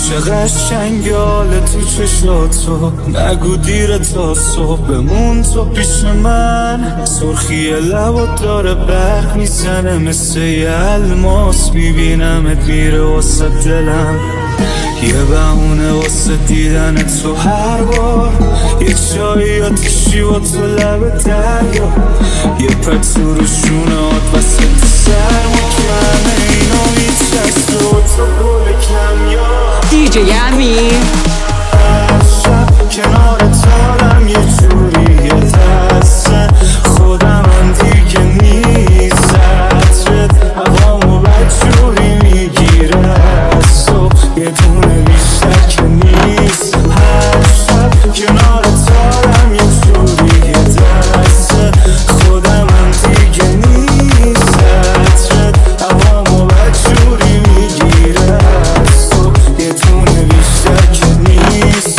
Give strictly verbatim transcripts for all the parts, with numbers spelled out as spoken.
چه قشنگ حال تو چشاتو، نگو دیره تا صبح بمون تو پیش من. سرخی لبات داره برق میزنه مثل یه الماس، میبینمت میره واسه دلم، یه بهونه واسه دیدن تو هر بار. یه چایی یا تشی با تو لب دریا، یه پتو رو شونهات واسه تو سرما کنه، اینا میچست و تو گل کم یا دی جی امیر. شب کنار تارم یه جوری یه دسته خودم من دیگه نیست، عطرت هوامو بدجوری میگیره از صبح، یه دونه بیشتر که نیست. هر شب کنار تارم یه جوری یه دسته خودم من دیگه نیست، عطرت هوامو بدجوری میگیره از صبح، یه دونه بیشتر که نیست.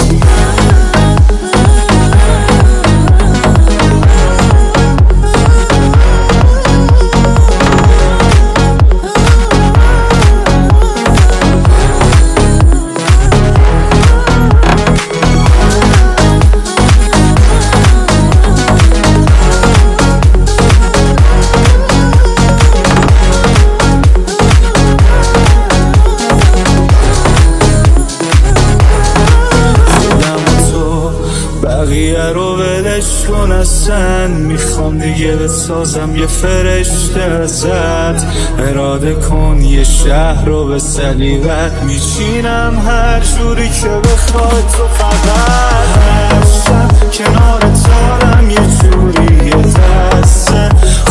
بقیه رو ولش کن اصلا، میخوام دیگه بسازم یه فرشته ازت. اراده کن یه شهر رو به سلیقت، میچینم هر جوری که بخوای تو فقط. هر شب کنار تارم یه جوری یه دسته